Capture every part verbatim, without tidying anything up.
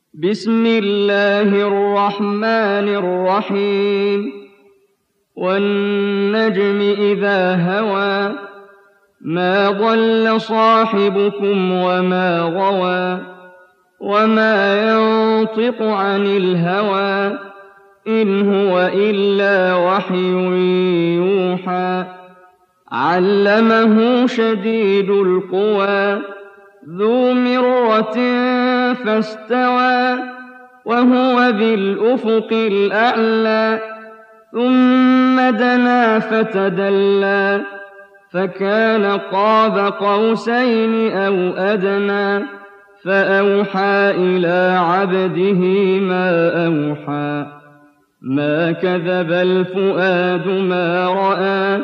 بسم الله الرحمن الرحيم والنجم إذا هوى ما ضل صاحبكم وما غوى وما ينطق عن الهوى إن هو إلا وحي يوحى علمه شديد القوى ذو مرة فاستوى وهو بالأفق الأعلى ثم دنا فتدلى فكان قاب قوسين أو أدنى فأوحى إلى عبده ما أوحى ما كذب الفؤاد ما رأى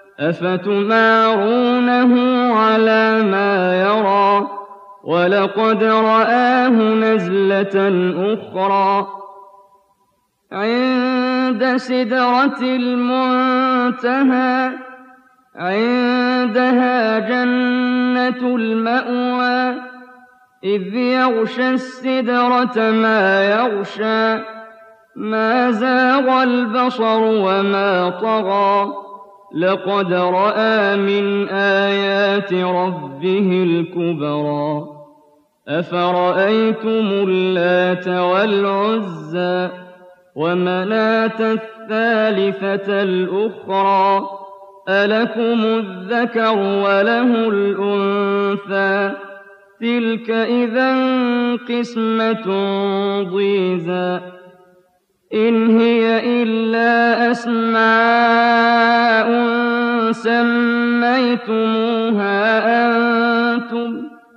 أفتمارونه على ما يرى ولقد رآه نزلة أخرى عند سدرة المنتهى عندها جنة المأوى إذ يغشى السدرة ما يغشى ما زاغ البصر وما طغى لقد رأى من آيات ربه الكبرى أفرأيتم اللات والعزى ومناة الثالثة الأخرى ألكم الذكر وله الأنثى تلك إذا قسمة ضيزى إن هي إلا أسماء سميتموها أنتم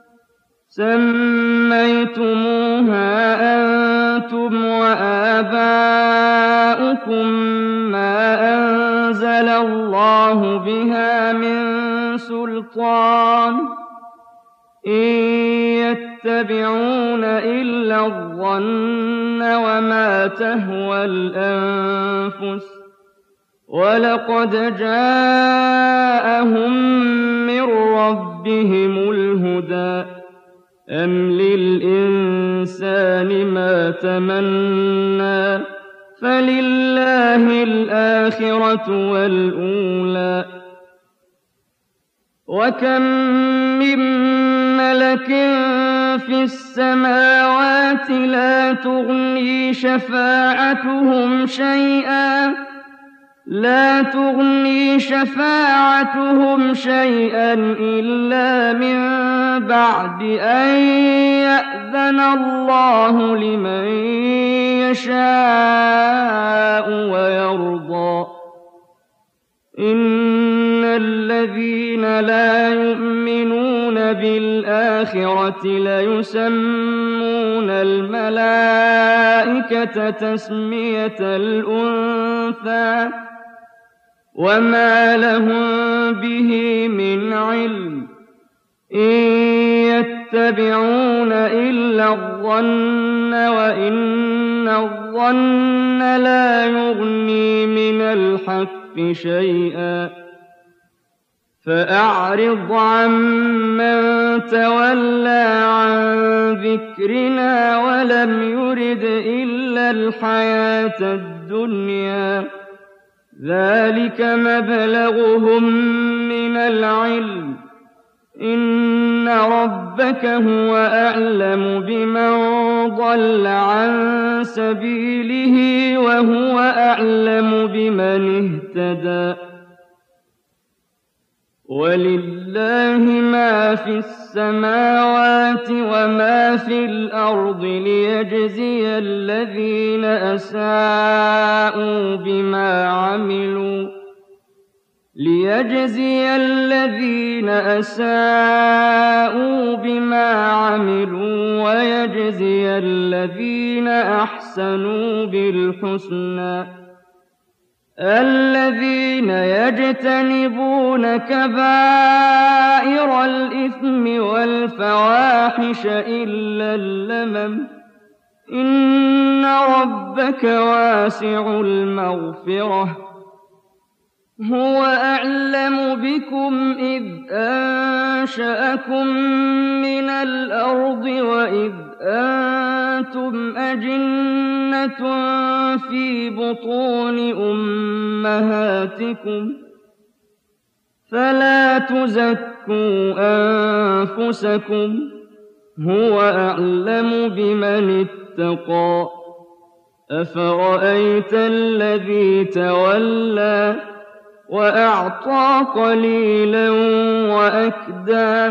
سميتموها أنتم وآباؤكم ما أنزل الله بها من سلطان إن يتبعون إلا الظن وما تهوى الأنفس ولقد جاءهم من ربهم الهدى أم للإنسان ما تمنى فلله الآخرة والأولى وكم من ملك في السماوات لا تغني شفاعتهم شيئا لا تغني شفاعتهم شيئا إلا من بعد أن يأذن الله لمن يشاء ويرضى إن الذين لا يؤمنون بالآخرة ليسمون الملائكة تسمية الأنثى وما لهم به من علم إن يتبعون إلا الظن وإن الظن لا يغني من الحق شيئا فأعرض عمن تولى عن ذكرنا ولم يرد إلا الحياة الدنيا ذلك مبلغهم من العلم إن ربك هو أعلم بمن ضل عن سبيله وهو أعلم بمن اهتدى ولله ما في السماوات وما في الأرض ليجزي الذين أساءوا بما عملوا ليجزي الذين أساءوا بما عملوا ويجزي الذين أحسنوا بالحسنى الذين يجتنبون كبائر الإثم والفواحش إلا اللمم إن ربك واسع المغفرة هو أعلم بكم إذ أنشأكم من الأرض وإذ أنتم أجنة في بطون أمهاتكم فلا تزكوا أنفسكم هو أعلم بمن اتقى أفرأيت الذي تولى وأعطى قليلا وأكدى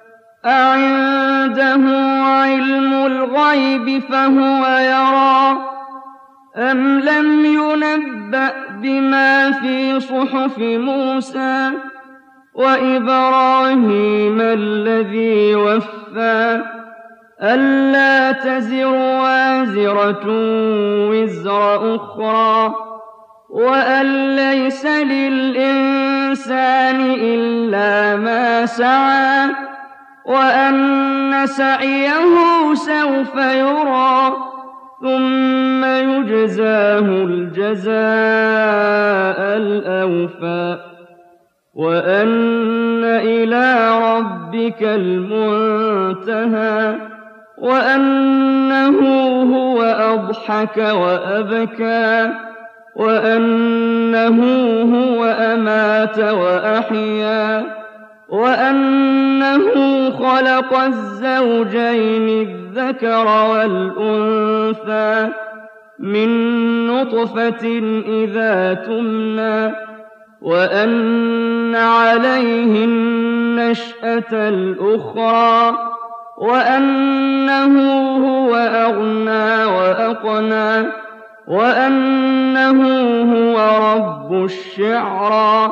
أعنده علم الغيب فهو يرى أم لم ينبأ بما في صحف موسى وإبراهيم الذي وفى ألا تزر وازرة وزر أخرى وأن ليس للإنسان إلا ما سعى وأن سعيه سوف يرى ثم يجزاه الجزاء الأوفى وأن إلى ربك المنتهى وأنه هو أضحك وأبكى وأنه هو أمات وأحيا وأنه خلق الزوجين الذكر والأنثى من نطفة إذا تمنى وأن عليه النشأة الأخرى وأنه هو أغنى وأقنى وأنه هو رب الشعرى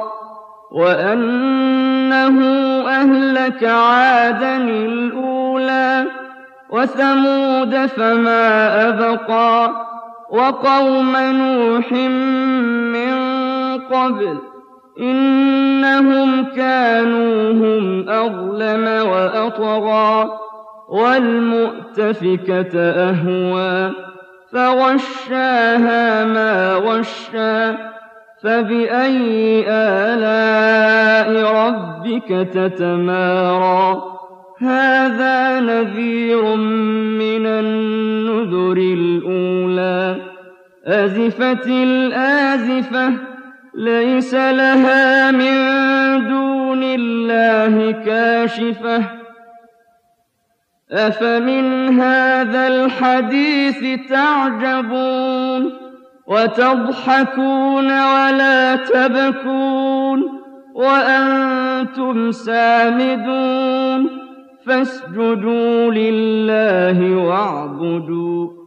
وأنه أهلك عادا الأولى وثمود فما أبقى وقوم نوح من قبل إنهم كانوا هم أظلم وأطغى والمؤتفكة أهوى فغشاها ما غشى فبأي آلاء ربك تتمارى هذا نذير من النذر الأولى أزفت الآزفة ليس لها من دون الله كاشفة أفمن هذا الحديث تعجبون وتضحكون ولا تبكون وأنتم سامدون فاسجدوا لله واعبدوا